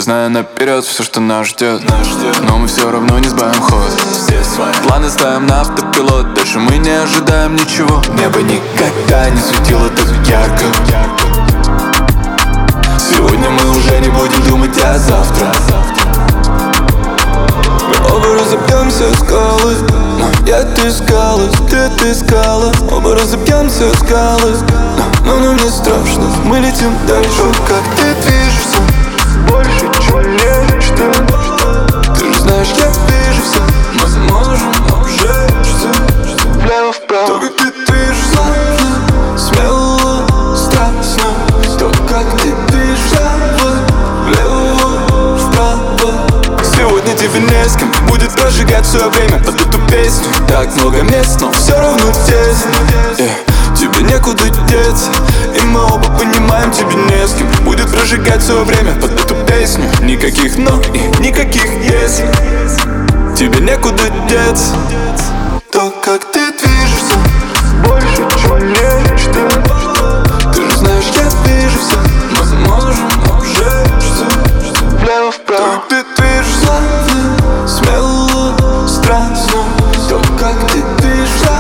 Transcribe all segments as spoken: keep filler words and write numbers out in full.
Я знаю наперед все, что нас ждет, но мы все равно не сбавим ход. Планы ставим на автопилот, дальше мы не ожидаем ничего. Небо никогда не светило так ярко. Сегодня мы уже не будем думать о завтра. Мы оба разобьемся о скалы, но я ты скалы, ты ты скала. Оба разобьемся о скалы, но нам не страшно, мы летим дальше. Как ты движешься, больше, чем нечто. Ты же знаешь, я вижу все, мы можем обжечься. Влево-вправо, то, как ты движешься, смело, страстно. То, как ты движешься, влево-вправо. Сегодня тебе не с кем будет прожигать свое время под эту песню. Так много мест, но все равно тесно, yeah. Тебе некуда деться, и мы оба понимаем, тебе не с кем будет прожигать свое время под эту песню. Никаких но и никаких если. Тебе некуда деться. То, как ты движешься, больше, чем нечто. Ты же знаешь, я вижу все, мы можем обжечься. Влево-вправо, ты движешься, смело, страстно. То, как ты движешься,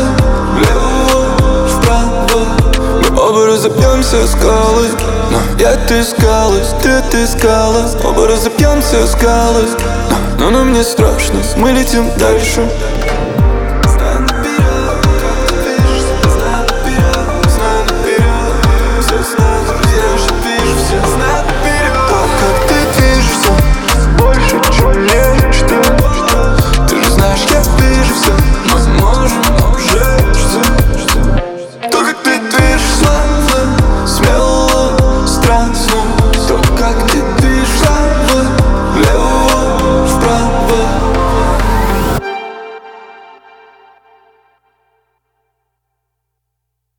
влево-вправо. Мы оба разобьемся о скалы, но я ты скалы, ты ты скала. Оба разобьемся о скалы, но нам не страшно, мы летим дальше.